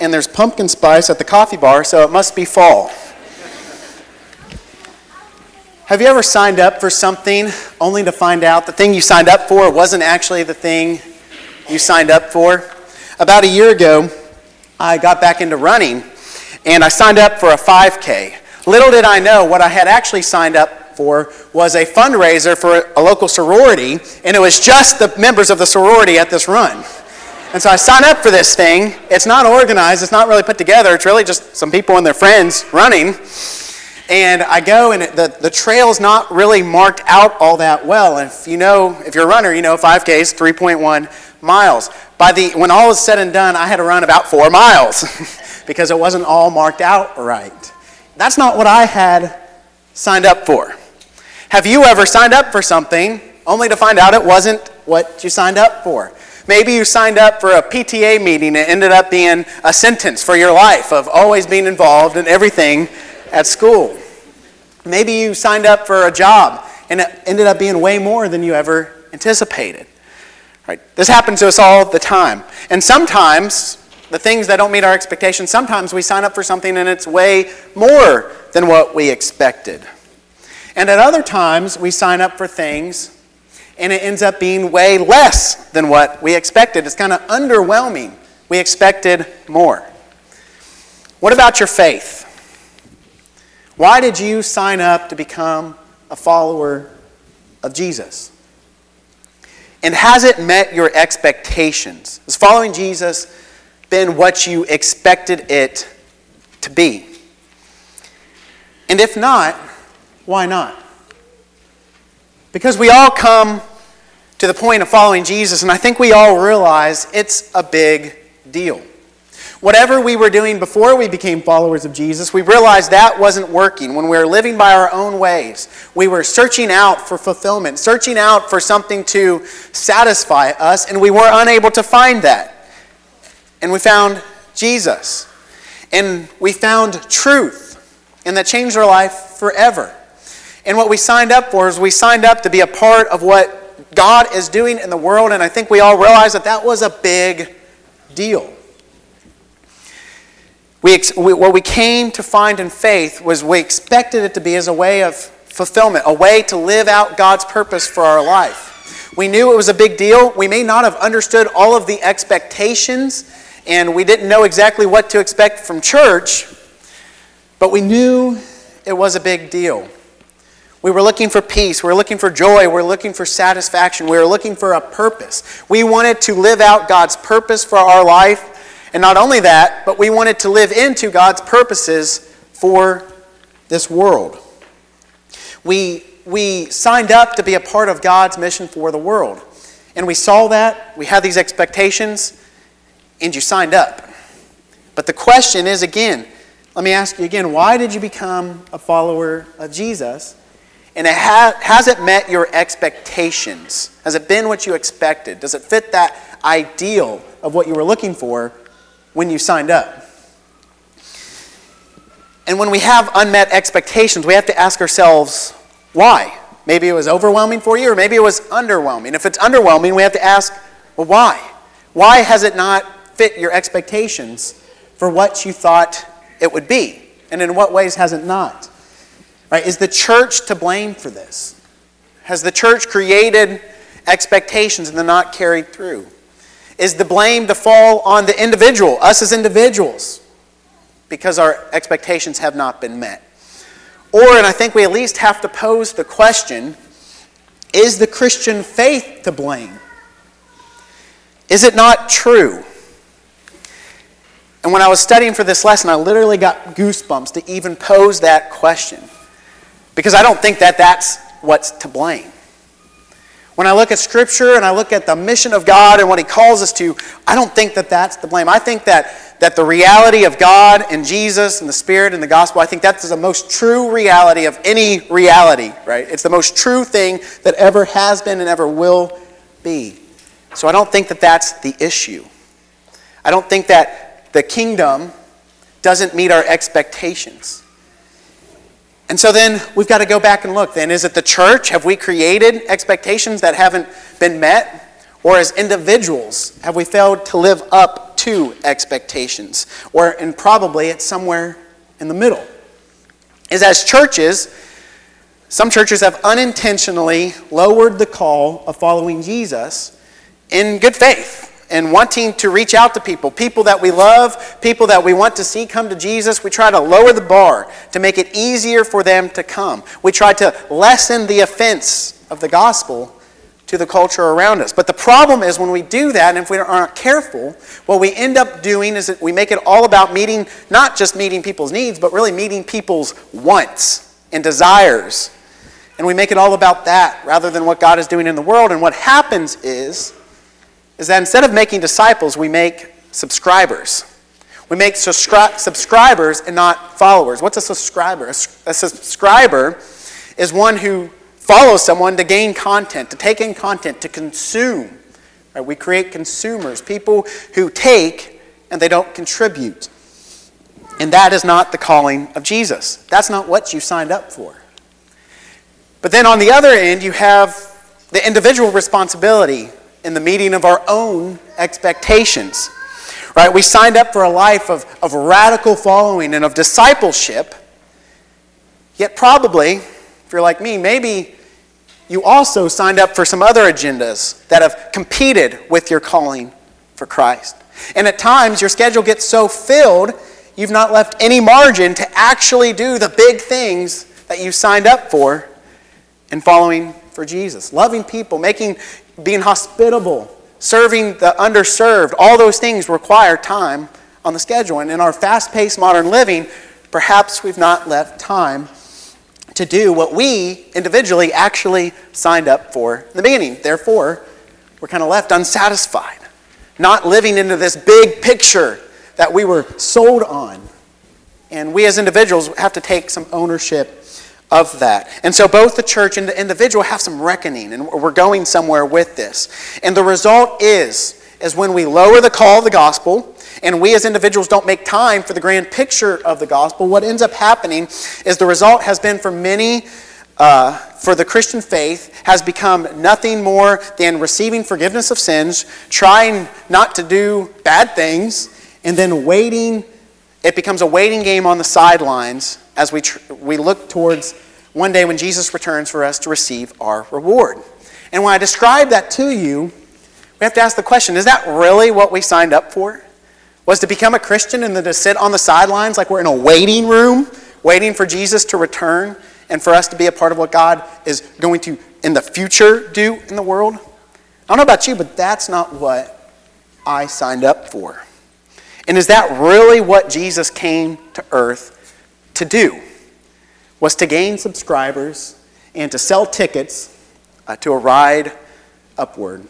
and there's pumpkin spice at the coffee bar, so it must be fall. Have you ever signed up for something only to find out the thing you signed up for wasn't actually the thing you signed up for? About a year ago, I got back into running, and I signed up for a 5K. Little did I know what I had actually signed up for was a fundraiser for a local sorority, and it was just the members of the sorority at this run. And so I signed up for this thing. It's not organized. It's not really put together. It's really just some people and their friends running. And I go, and the trail's not really marked out all that well. And if you're a runner, 5K is 3.1 miles. When all is said and done, I had to run about 4 miles because it wasn't all marked out right. That's not what I had signed up for. Have you ever signed up for something only to find out it wasn't what you signed up for? Maybe you signed up for a PTA meeting and it ended up being a sentence for your life of always being involved in everything at school. Maybe you signed up for a job and it ended up being way more than you ever anticipated. Right? This happens to us all the time. And sometimes, the things that don't meet our expectations, sometimes we sign up for something and it's way more than what we expected. And at other times, we sign up for things and it ends up being way less than what we expected. It's kind of underwhelming. We expected more. What about your faith? Why did you sign up to become a follower of Jesus? And has it met your expectations? Has following Jesus been what you expected it to be? And if not, why not? Because we all come to the point of following Jesus, and I think we all realize it's a big deal. Whatever we were doing before we became followers of Jesus, we realized that wasn't working. When we were living by our own ways, we were searching out for fulfillment, searching out for something to satisfy us, and we were unable to find that. And we found Jesus. And we found truth. And that changed our life forever. And what we signed up for is we signed up to be a part of what God is doing in the world, and I think we all realize that was a big deal. What we came to find in faith was we expected it to be as a way of fulfillment, a way to live out God's purpose for our life. We knew it was a big deal. We may not have understood all of the expectations, and we didn't know exactly what to expect from church, but we knew it was a big deal. We were looking for peace. We were looking for joy. We were looking for satisfaction. We were looking for a purpose. We wanted to live out God's purpose for our life. And not only that, but we wanted to live into God's purposes for this world. We signed up to be a part of God's mission for the world. And we saw that, we had these expectations, and you signed up. But the question is, again, let me ask you again, why did you become a follower of Jesus? And has it met your expectations? Has it been what you expected? Does it fit that ideal of what you were looking for when you signed up? And when we have unmet expectations, we have to ask ourselves, why? Maybe it was overwhelming for you, or maybe it was underwhelming. If it's underwhelming, we have to ask, well, why? Why has it not fit your expectations for what you thought it would be? And in what ways has it not? Right? Is the church to blame for this? Has the church created expectations and they're not carried through? Is the blame to fall on the individual, us as individuals, because our expectations have not been met? Or, and I think we at least have to pose the question, is the Christian faith to blame? Is it not true? And when I was studying for this lesson, I literally got goosebumps to even pose that question. Because I don't think that that's what's to blame. When I look at Scripture and I look at the mission of God and what He calls us to, I don't think that that's to blame. I think that the reality of God and Jesus and the Spirit and the gospel, I think that's the most true reality of any reality, right? It's the most true thing that ever has been and ever will be. So I don't think that that's the issue. I don't think that the kingdom doesn't meet our expectations. And so then we've got to go back and look. Then is it the church? Have we created expectations that haven't been met? Or as individuals, have we failed to live up to expectations, and probably it's somewhere in the middle. Is as churches, some churches have unintentionally lowered the call of following Jesus in good faith and wanting to reach out to people that we love, people that we want to see come to Jesus. We try to lower the bar to make it easier for them to come. We try to lessen the offense of the gospel to the culture around us. But the problem is when we do that, and if we aren't careful, what we end up doing is that we make it all about not just meeting people's needs, but really meeting people's wants and desires. And we make it all about that rather than what God is doing in the world. And what happens is that instead of making disciples, we make subscribers. We make subscribers and not followers. What's a subscriber? A subscriber is one who follows someone to gain content, to take in content, to consume. Right? We create consumers, people who take and they don't contribute. And that is not the calling of Jesus. That's not what you signed up for. But then on the other end, you have the individual responsibility in the meeting of our own expectations. Right? We signed up for a life of radical following and of discipleship. Yet probably, if you're like me, maybe you also signed up for some other agendas that have competed with your calling for Christ. And at times, your schedule gets so filled, you've not left any margin to actually do the big things that you signed up for in following for Jesus. Loving people, being hospitable, serving the underserved, all those things require time on the schedule. And in our fast-paced modern living, perhaps we've not left time to do what we individually actually signed up for in the beginning. Therefore, we're kind of left unsatisfied, not living into this big picture that we were sold on. And we as individuals have to take some ownership of that. And so both the church and the individual have some reckoning, and we're going somewhere with this. And the result is when we lower the call of the gospel, and we as individuals don't make time for the grand picture of the gospel, what ends up happening is the result has been for many, for the Christian faith, has become nothing more than receiving forgiveness of sins, trying not to do bad things, and then waiting. It becomes a waiting game on the sidelines as we look towards one day when Jesus returns for us to receive our reward. And when I describe that to you, we have to ask the question, is that really what we signed up for? Was to become a Christian and then to sit on the sidelines like we're in a waiting room, waiting for Jesus to return and for us to be a part of what God is going to, in the future, do in the world? I don't know about you, but that's not what I signed up for. And is that really what Jesus came to earth to do? Was to gain subscribers and to sell tickets to a ride upward.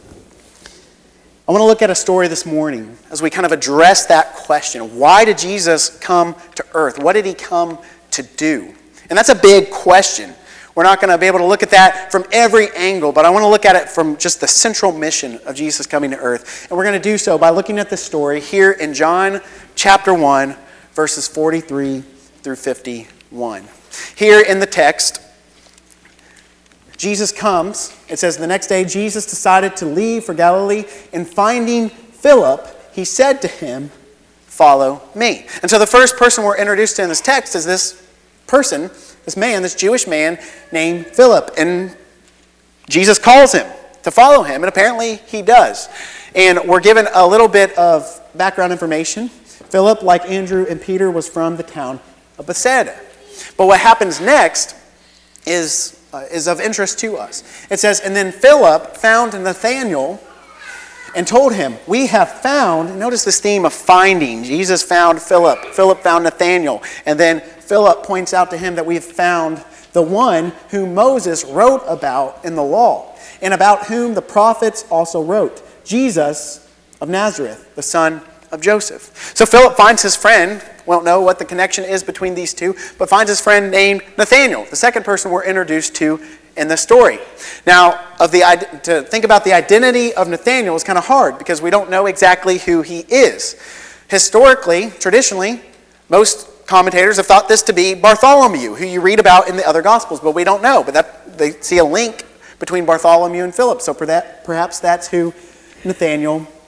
I want to look at a story this morning as we kind of address that question. Why did Jesus come to earth? What did he come to do? And that's a big question. We're not going to be able to look at that from every angle, but I want to look at it from just the central mission of Jesus coming to earth. And we're going to do so by looking at the story here in John chapter 1, verses 43 through 51. Here in the text, Jesus comes. It says, the next day Jesus decided to leave for Galilee, and finding Philip, he said to him, "Follow me." And so the first person we're introduced to in this text is this person, this Jewish man named Philip. And Jesus calls him to follow him, and apparently he does. And we're given a little bit of background information. Philip, like Andrew and Peter, was from the town of Bethsaida. But what happens next is of interest to us. It says, and then Philip found Nathanael and told him, "We have found," notice this theme of finding. Jesus found Philip. Philip found Nathanael. And then Philip points out to him that we have found the one whom Moses wrote about in the law, and about whom the prophets also wrote, Jesus of Nazareth, the son of Joseph. So Philip finds his friend. We don't know what the connection is between these two, but finds his friend named Nathanael, the second person we're introduced to in the story. Now, to think about the identity of Nathanael is kind of hard because we don't know exactly who he is. Historically, traditionally, most commentators have thought this to be Bartholomew, who you read about in the other Gospels, but we don't know. But they see a link between Bartholomew and Philip, so perhaps that's who Nathanael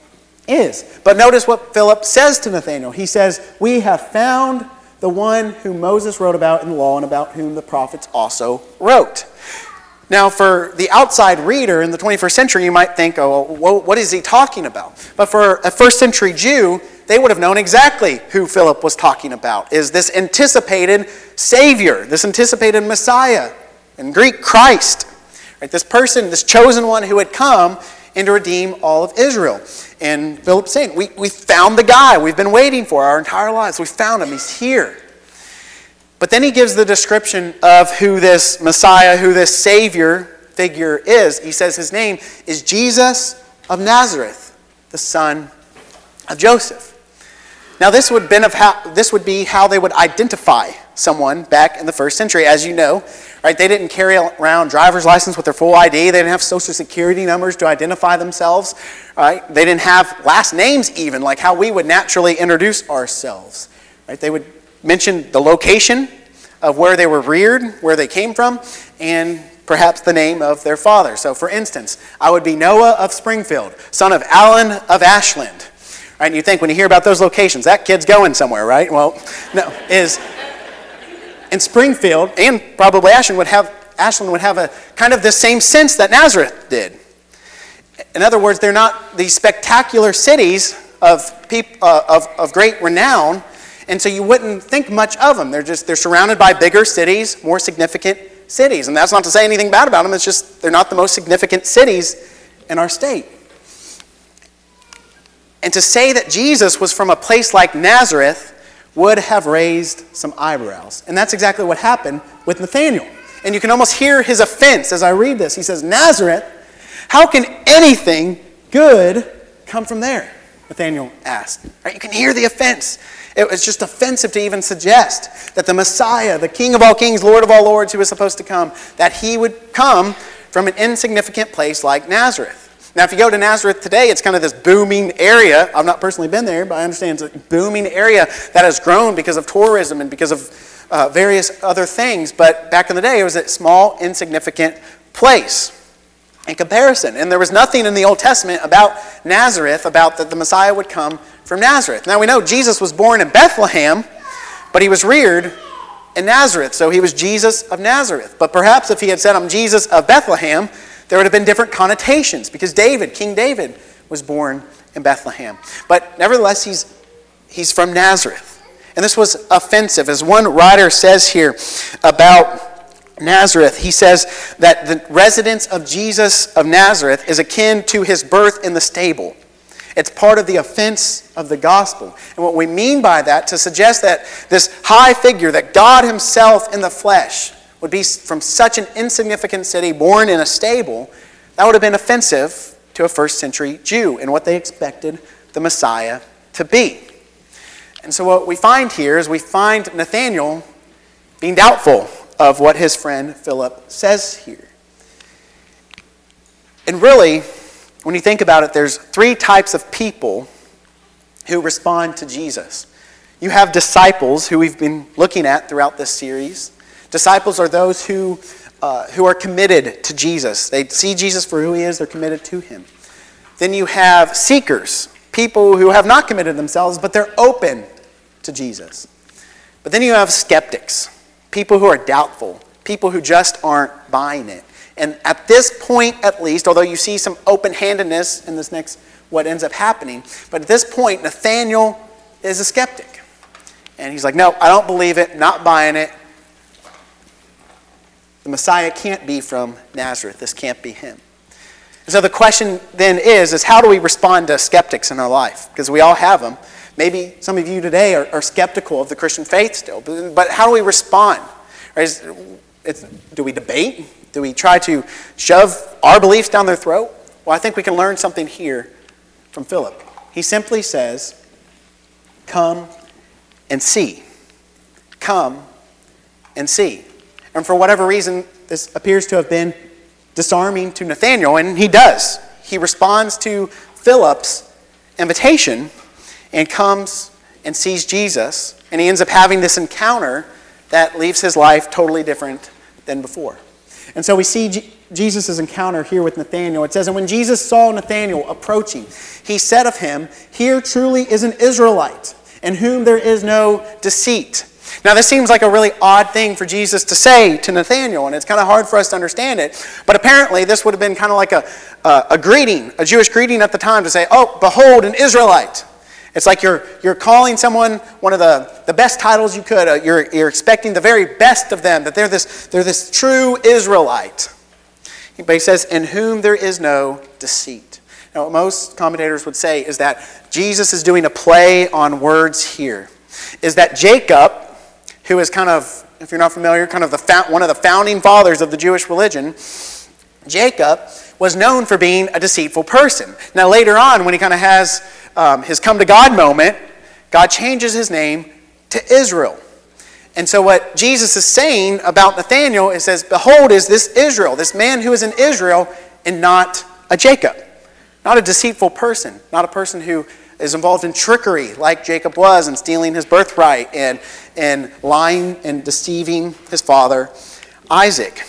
is. But notice what Philip says to Nathanael. He says, we have found the one whom Moses wrote about in the law and about whom the prophets also wrote. Now, for the outside reader in the 21st century, you might think, oh, what is he talking about? But for a first century Jew, they would have known exactly who Philip was talking about, is this anticipated Savior, this anticipated Messiah, in Greek, Christ. Right? This person, this chosen one who had come and to redeem all of Israel. And Philip's saying, we found the guy we've been waiting for our entire lives. We found him. He's here. But then he gives the description of who this Messiah, who this Savior figure is. He says his name is Jesus of Nazareth, the son of Joseph. Now this would be how they would identify someone back in the first century. As you know, right, they didn't carry around driver's license with their full ID. They didn't have social security numbers to identify themselves. Right? They didn't have last names even, like how we would naturally introduce ourselves. Right? They would mention the location of where they were reared, where they came from, and perhaps the name of their father. So for instance, I would be Noah of Springfield, son of Alan of Ashland. Right? And you think when you hear about those locations, that kid's going somewhere, right? Well, no, is in Springfield and probably Ashland would have a kind of the same sense that Nazareth did. In other words, they're not these spectacular cities of great renown, and so you wouldn't think much of them. They're surrounded by bigger cities, more significant cities, and that's not to say anything bad about them. It's just they're not the most significant cities in our state. And to say that Jesus was from a place like Nazareth would have raised some eyebrows. And that's exactly what happened with Nathanael. And you can almost hear his offense as I read this. He says, Nazareth, how can anything good come from there? Nathanael asked. Right? You can hear the offense. It was just offensive to even suggest that the Messiah, the King of all kings, Lord of all lords, who was supposed to come, that he would come from an insignificant place like Nazareth. Now, if you go to Nazareth today, it's kind of this booming area. I've not personally been there, but I understand it's a booming area that has grown because of tourism and because of various other things. But back in the day, it was a small, insignificant place in comparison. And there was nothing in the Old Testament about Nazareth, about that the Messiah would come from Nazareth. Now, we know Jesus was born in Bethlehem, but he was reared in Nazareth. So he was Jesus of Nazareth. But perhaps if he had said, I'm Jesus of Bethlehem, there would have been different connotations because King David, was born in Bethlehem. But nevertheless, he's from Nazareth. And this was offensive. As one writer says here about Nazareth, he says that the residence of Jesus of Nazareth is akin to his birth in the stable. It's part of the offense of the gospel. And what we mean by that, to suggest that this high figure, that God himself in the flesh, would be from such an insignificant city, born in a stable, that would have been offensive to a first century Jew and what they expected the Messiah to be. And so what we find here is we find Nathanael being doubtful of what his friend Philip says here. And really, when you think about it, there's three types of people who respond to Jesus. You have disciples, who we've been looking at throughout this series. Disciples are those who are committed to Jesus. They see Jesus for who he is. They're committed to him. Then you have seekers, people who have not committed themselves, but they're open to Jesus. But then you have skeptics, people who are doubtful, people who just aren't buying it. And at this point, at least, although you see some open-handedness in this next, what ends up happening, but at this point, Nathanael is a skeptic. And he's like, no, I don't believe it, not buying it. The Messiah can't be from Nazareth. This can't be him. And so the question then is how do we respond to skeptics in our life? Because we all have them. Maybe some of you today are skeptical of the Christian faith still. But how do we respond? Right? Do we debate? Do we try to shove our beliefs down their throat? Well, I think we can learn something here from Philip. He simply says, come and see. Come and see. And for whatever reason, this appears to have been disarming to Nathanael, and he does. He responds to Philip's invitation and comes and sees Jesus, and he ends up having this encounter that leaves his life totally different than before. And so we see Jesus' encounter here with Nathanael. It says, and when Jesus saw Nathanael approaching, he said of him, here truly is an Israelite, in whom there is no deceit. Now this seems like a really odd thing for Jesus to say to Nathanael, and it's kind of hard for us to understand it, but apparently this would have been kind of like a greeting, a Jewish greeting at the time to say, oh, behold, an Israelite. It's like you're calling someone one of the best titles you could. You're expecting the very best of them, that they're this true Israelite. But he says, in whom there is no deceit. Now what most commentators would say is that Jesus is doing a play on words here. Is that Jacob, who is kind of, if you're not familiar, kind of one of the founding fathers of the Jewish religion, Jacob was known for being a deceitful person. Now later on, when he kind of has his come to God moment, God changes his name to Israel. And so what Jesus is saying about Nathanael, it says, behold, is this Israel, this man who is in Israel and not a Jacob. Not a deceitful person, not a person who is involved in trickery like Jacob was, and stealing his birthright and lying and deceiving his father Isaac.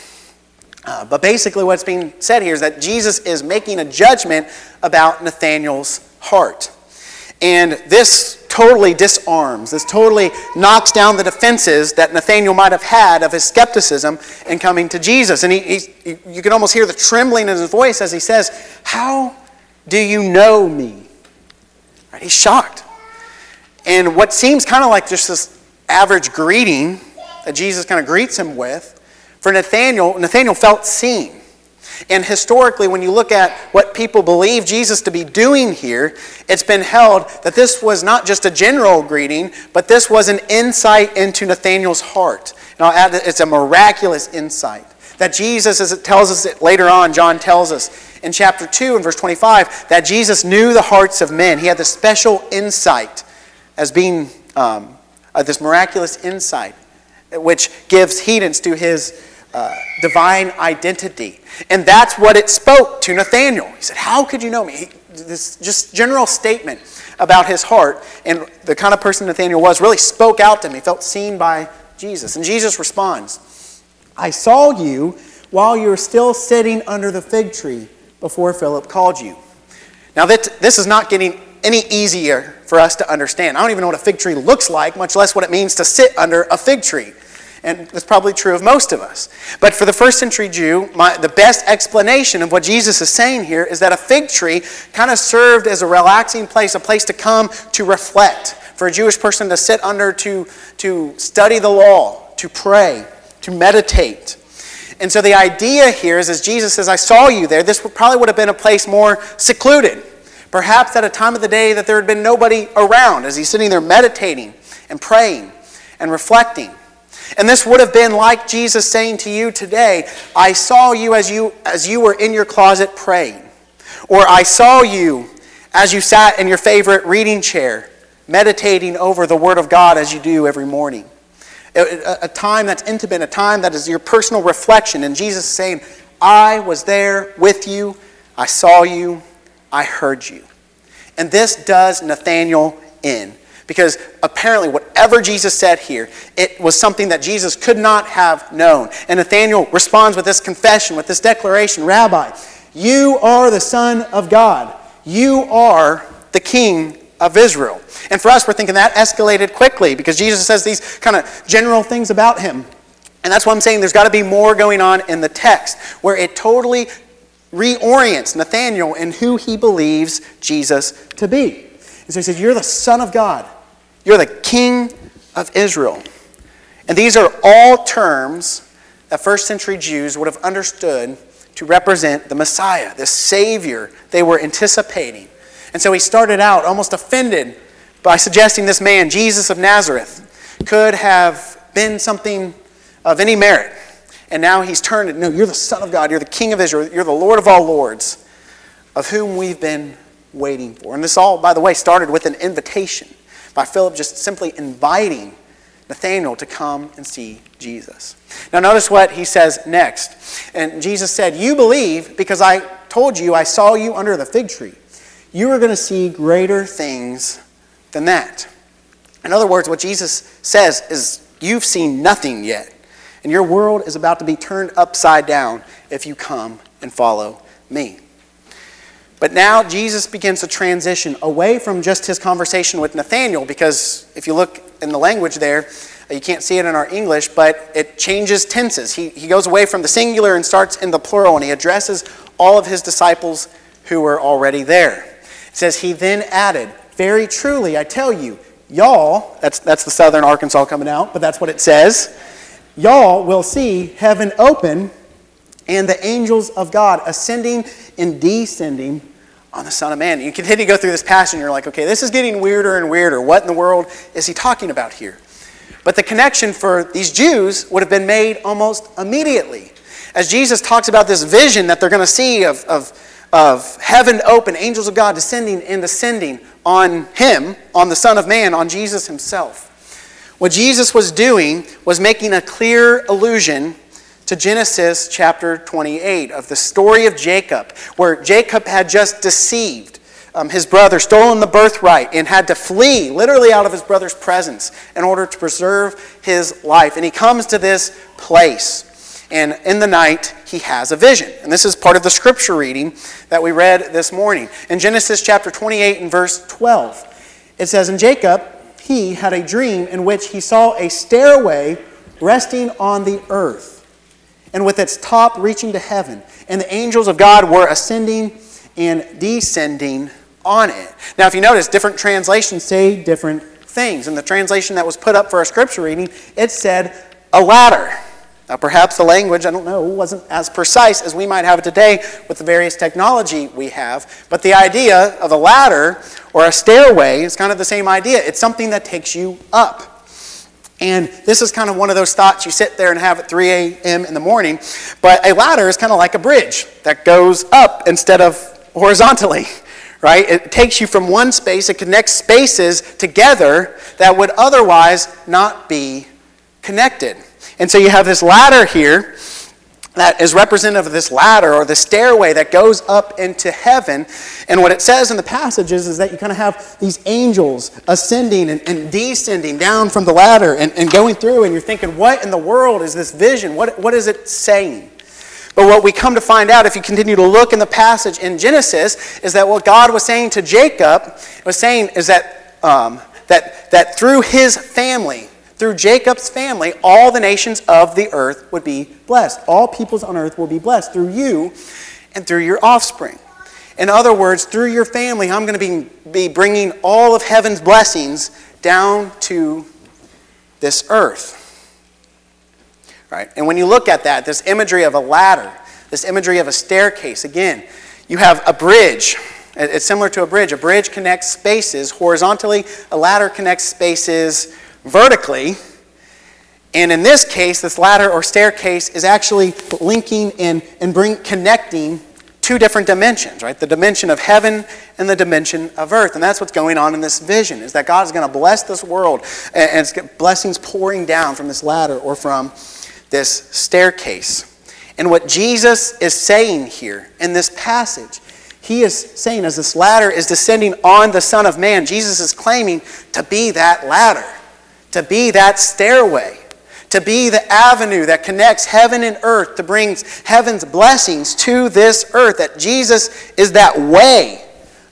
But basically what's being said here is that Jesus is making a judgment about Nathanael's heart. And this totally disarms, this totally knocks down the defenses that Nathanael might have had of his skepticism in coming to Jesus. And you can almost hear the trembling in his voice as he says, how do you know me? Right? He's shocked. And what seems kind of like just this average greeting that Jesus kind of greets him with, for Nathanael felt seen. And historically, when you look at what people believe Jesus to be doing here, it's been held that this was not just a general greeting, but this was an insight into Nathanael's heart. And I'll add that it's a miraculous insight. That Jesus, as it tells us it later on, John tells us in chapter 2 and verse 25, that Jesus knew the hearts of men. He had this special insight as being this miraculous insight, which gives credence to his divine identity. And that's what it spoke to Nathanael. He said, how could you know me? This just general statement about his heart and the kind of person Nathanael was really spoke out to him. He felt seen by Jesus. And Jesus responds, I saw you while you were still sitting under the fig tree before Philip called you. Now this is not getting any easier for us to understand. I don't even know what a fig tree looks like, much less what it means to sit under a fig tree. And that's probably true of most of us. But for the first century Jew, the best explanation of what Jesus is saying here is that a fig tree kind of served as a relaxing place, a place to come to reflect, for a Jewish person to sit under, to study the law, to pray, to meditate. And so the idea here is, as Jesus says, I saw you there, this probably would have been a place more secluded. Perhaps at a time of the day that there had been nobody around as he's sitting there meditating and praying and reflecting. And this would have been like Jesus saying to you today, I saw you as you were in your closet praying. Or I saw you as you sat in your favorite reading chair, meditating over the Word of God as you do every morning. A time that's intimate, a time that is your personal reflection. And Jesus is saying, I was there with you, I saw you, I heard you. And this does Nathanael in. Because apparently whatever Jesus said here, it was something that Jesus could not have known. And Nathanael responds with this confession, with this declaration, Rabbi, you are the Son of God. You are the King of Israel. And for us, we're thinking that escalated quickly because Jesus says these kind of general things about him. And that's why I'm saying there's got to be more going on in the text, where it totally reorients Nathanael in who he believes Jesus to be. And so he says, you're the Son of God. You're the King of Israel. And these are all terms that first century Jews would have understood to represent the Messiah, the Savior they were anticipating. And so he started out almost offended by suggesting this man, Jesus of Nazareth, could have been something of any merit. And now he's turned it, no, you're the Son of God, you're the King of Israel, you're the Lord of all lords, of whom we've been waiting for. And this all, by the way, started with an invitation by Philip just simply inviting Nathanael to come and see Jesus. Now notice what he says next. And Jesus said, you believe because I told you I saw you under the fig tree. You are going to see greater things than that. In other words, what Jesus says is, you've seen nothing yet. And your world is about to be turned upside down if you come and follow me. But now Jesus begins to transition away from just his conversation with Nathanael, because if you look in the language there, you can't see it in our English, but it changes tenses. He goes away from the singular and starts in the plural, and he addresses all of his disciples who were already there. It says, he then added, very truly, I tell you, y'all, that's the Southern Arkansas coming out, but that's what it says, y'all will see heaven open and the angels of God ascending and descending on the Son of Man. You continue to go through this passage and you're like, okay, this is getting weirder and weirder. What in the world is he talking about here? But the connection for these Jews would have been made almost immediately. As Jesus talks about this vision that they're going to see of heaven open, angels of God descending and ascending on him, on the Son of Man, on Jesus himself. What Jesus was doing was making a clear allusion to Genesis chapter 28 of the story of Jacob, where Jacob had just deceived his brother, stolen the birthright, and had to flee literally out of his brother's presence in order to preserve his life. And he comes to this place, and in the night he has a vision. And this is part of the scripture reading that we read this morning. In Genesis chapter 28 and verse 12, it says, and Jacob, he had a dream in which he saw a stairway resting on the earth, and with its top reaching to heaven, and the angels of God were ascending and descending on it. Now, if you notice, different translations say different things. In the translation that was put up for our scripture reading, it said a ladder. Now, perhaps the language, I don't know, wasn't as precise as we might have it today with the various technology we have, but the idea of a ladder or a stairway is kind of the same idea. It's something that takes you up. And this is kind of one of those thoughts you sit there and have at 3 a.m. in the morning. But a ladder is kind of like a bridge that goes up instead of horizontally, right? It takes you from one space. It connects spaces together that would otherwise not be connected. And so you have this ladder here that is representative of this ladder or the stairway that goes up into heaven. And what it says in the passages is that you kind of have these angels ascending and descending down from the ladder and going through, and you're thinking, what in the world is this vision? What is it saying? But what we come to find out, if you continue to look in the passage in Genesis, is that what God was saying to Jacob was saying is that that through his family, through Jacob's family, all the nations of the earth would be blessed. All peoples on earth will be blessed through you and through your offspring. In other words, through your family, I'm going to be bringing all of heaven's blessings down to this earth. Right? And when you look at that, this imagery of a ladder, this imagery of a staircase, again, you have a bridge. It's similar to a bridge. A bridge connects spaces horizontally. A ladder connects spaces vertically. And in this case, this ladder or staircase is actually linking and connecting two different dimensions, right? The dimension of heaven and the dimension of earth. And that's what's going on in this vision, is that God is going to bless this world, and it's blessings pouring down from this ladder or from this staircase. And what Jesus is saying here in this passage, he is saying as this ladder is descending on the Son of Man, Jesus is claiming to be that ladder, to be that stairway, to be the avenue that connects heaven and earth, to bring heaven's blessings to this earth, that Jesus is that way,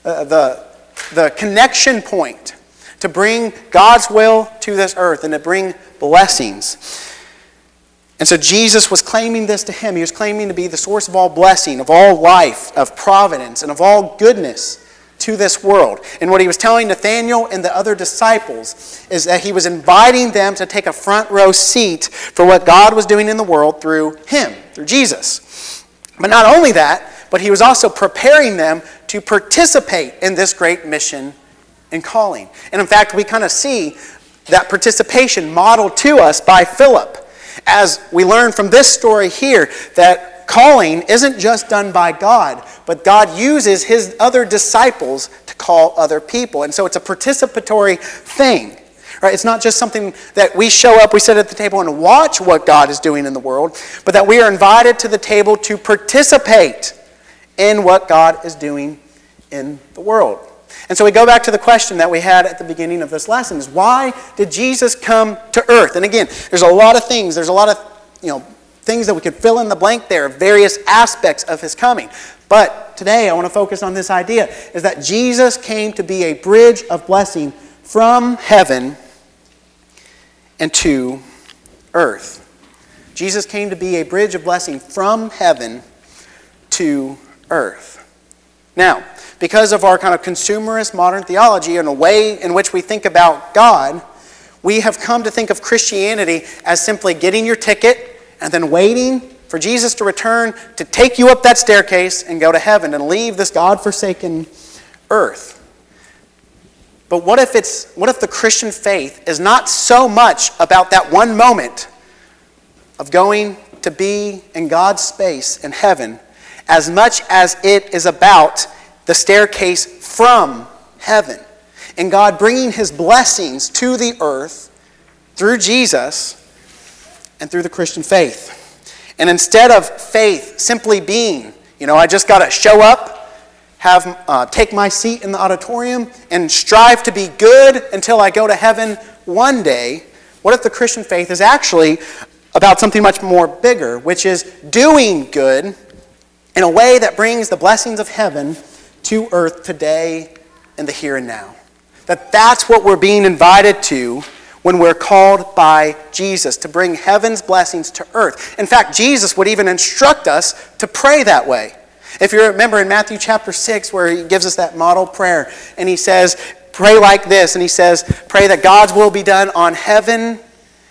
the connection point to bring God's will to this earth and to bring blessings. And so Jesus was claiming this to him. He was claiming to be the source of all blessing, of all life, of providence, and of all goodness to this world. And what he was telling Nathanael and the other disciples is that he was inviting them to take a front row seat for what God was doing in the world through him, through Jesus. But not only that, but he was also preparing them to participate in this great mission and calling. And in fact, we kind of see that participation modeled to us by Philip, as we learn from this story here that calling isn't just done by God, but God uses his other disciples to call other people. And so it's a participatory thing. Right? It's not just something that we show up, we sit at the table and watch what God is doing in the world, but that we are invited to the table to participate in what God is doing in the world. And so we go back to the question that we had at the beginning of this lesson, is why did Jesus come to earth? And again, there's a lot of things, there's a lot of things that we could fill in the blank there, various aspects of his coming. But today I want to focus on this idea, is that Jesus came to be a bridge of blessing from heaven and to earth. Jesus came to be a bridge of blessing from heaven to earth. Now, because of our kind of consumerist modern theology and a way in which we think about God, we have come to think of Christianity as simply getting your ticket and then waiting for Jesus to return to take you up that staircase and go to heaven and leave this God-forsaken earth. But what if the Christian faith is not so much about that one moment of going to be in God's space in heaven, as much as it is about the staircase from heaven, and God bringing his blessings to the earth through Jesus and through the Christian faith. And instead of faith simply being, I just got to show up, take my seat in the auditorium, and strive to be good until I go to heaven one day, what if the Christian faith is actually about something much more bigger, which is doing good in a way that brings the blessings of heaven to earth today in the here and now? That's what we're being invited to when we're called by Jesus, to bring heaven's blessings to earth. In fact, Jesus would even instruct us to pray that way. If you remember in Matthew chapter 6, where he gives us that model prayer, and he says, pray like this, and he says, pray that God's will be done on heaven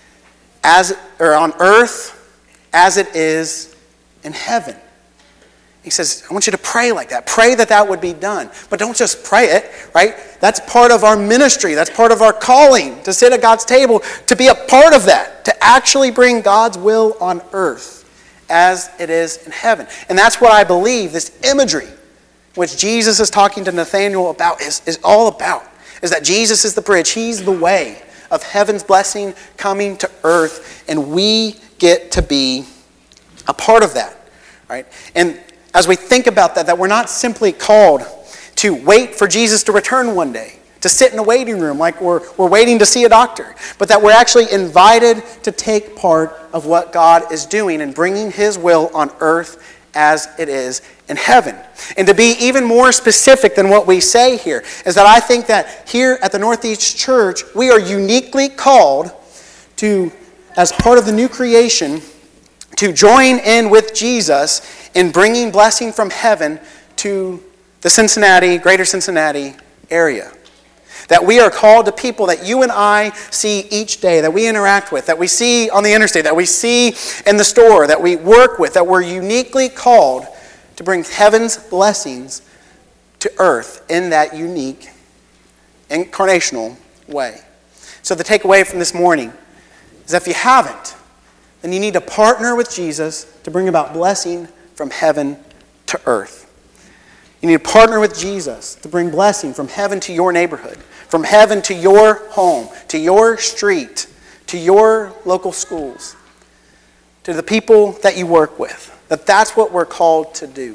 on earth as it is in heaven. He says, I want you to pray like that. Pray that would be done. But don't just pray it, right? That's part of our ministry. That's part of our calling, to sit at God's table, to be a part of that, to actually bring God's will on earth as it is in heaven. And that's what I believe this imagery, which Jesus is talking to Nathanael about, is all about. Is that Jesus is the bridge. He's the way of heaven's blessing coming to earth, and we get to be a part of that, right? And as we think about that we're not simply called to wait for Jesus to return one day, to sit in a waiting room like we're waiting to see a doctor, but that we're actually invited to take part of what God is doing and bringing his will on earth as it is in heaven. And to be even more specific than what we say here, is that I think that here at the Northeast Church, we are uniquely called to, as part of the new creation, to join in with Jesus in bringing blessing from heaven to the greater Cincinnati area. That we are called to people that you and I see each day, that we interact with, that we see on the interstate, that we see in the store, that we work with, that we're uniquely called to bring heaven's blessings to earth in that unique, incarnational way. So the takeaway from this morning is that if you haven't, then you need to partner with Jesus to bring about blessing from heaven to earth. You need to partner with Jesus to bring blessing from heaven to your neighborhood, from heaven to your home, to your street, to your local schools, to the people that you work with. That's what we're called to do.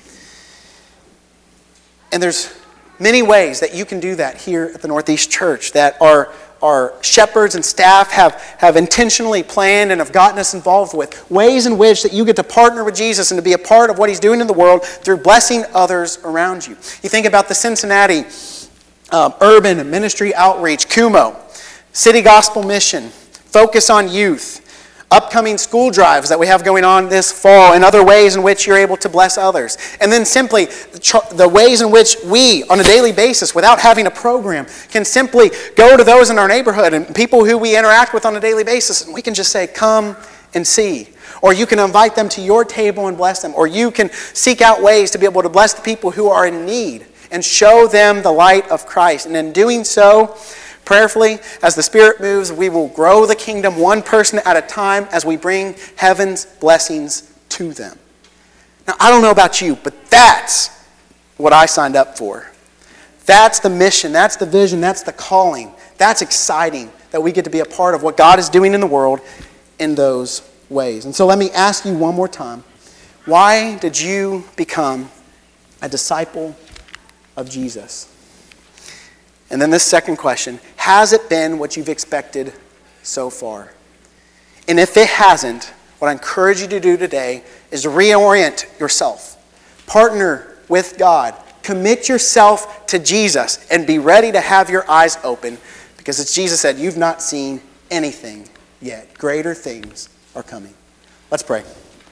And there's many ways that you can do that here at the Northeast Church, that our shepherds and staff have intentionally planned and have gotten us involved with. Ways in which that you get to partner with Jesus and to be a part of what he's doing in the world through blessing others around you. You think about the Cincinnati Urban Ministry Outreach, CUMO, City Gospel Mission, Focus on Youth, upcoming school drives that we have going on this fall, and other ways in which you're able to bless others. And then simply the ways in which we, on a daily basis, without having a program, can simply go to those in our neighborhood and people who we interact with on a daily basis, and we can just say, come and see. Or you can invite them to your table and bless them. Or you can seek out ways to be able to bless the people who are in need and show them the light of Christ. And in doing so, prayerfully, as the Spirit moves, we will grow the kingdom one person at a time as we bring heaven's blessings to them. Now, I don't know about you, but that's what I signed up for. That's the mission, that's the vision, that's the calling. That's exciting that we get to be a part of what God is doing in the world in those ways. And so let me ask you one more time, why did you become a disciple of Jesus? And then this second question, has it been what you've expected so far? And if it hasn't, What I encourage you to do today is to reorient yourself. Partner with God. Commit yourself to Jesus and be ready to have your eyes open, because as Jesus said, you've not seen anything yet. Greater things are coming. Let's pray.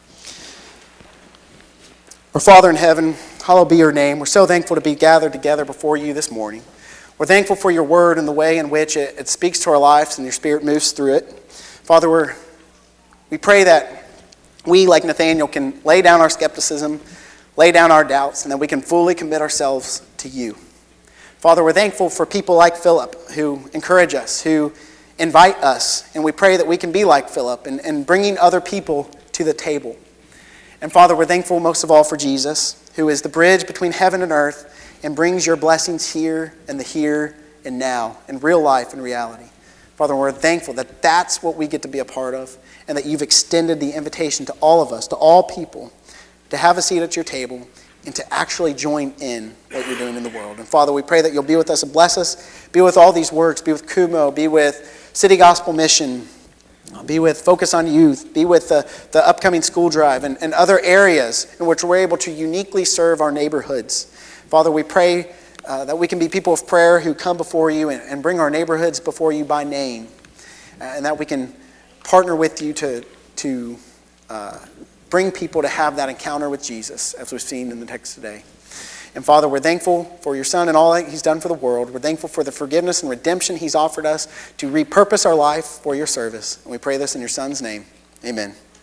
Our Father in heaven, hallowed be your name. We're so thankful to be gathered together before you this morning. We're thankful for your word and the way in which it speaks to our lives and your Spirit moves through it. Father, we pray that we, like Nathanael, can lay down our skepticism, lay down our doubts, and that we can fully commit ourselves to you. Father, we're thankful for people like Philip who encourage us, who invite us, and we pray that we can be like Philip in bringing other people to the table. And Father, we're thankful most of all for Jesus, who is the bridge between heaven and earth and brings your blessings here and now, in real life and reality. Father, we're thankful that that's what we get to be a part of, and that you've extended the invitation to all of us, to all people, to have a seat at your table and to actually join in what you're doing in the world. And Father, we pray that you'll be with us and bless us. Be with all these works. Be with Kumo. Be with City Gospel Mission. Be with Focus on Youth. Be with the upcoming school drive and other areas in which we're able to uniquely serve our neighborhoods. Father, we pray that we can be people of prayer who come before you and bring our neighborhoods before you by name. And that we can partner with you to bring people to have that encounter with Jesus, as we've seen in the text today. And Father, we're thankful for your Son and all that he's done for the world. We're thankful for the forgiveness and redemption he's offered us to repurpose our life for your service. And we pray this in your Son's name. Amen.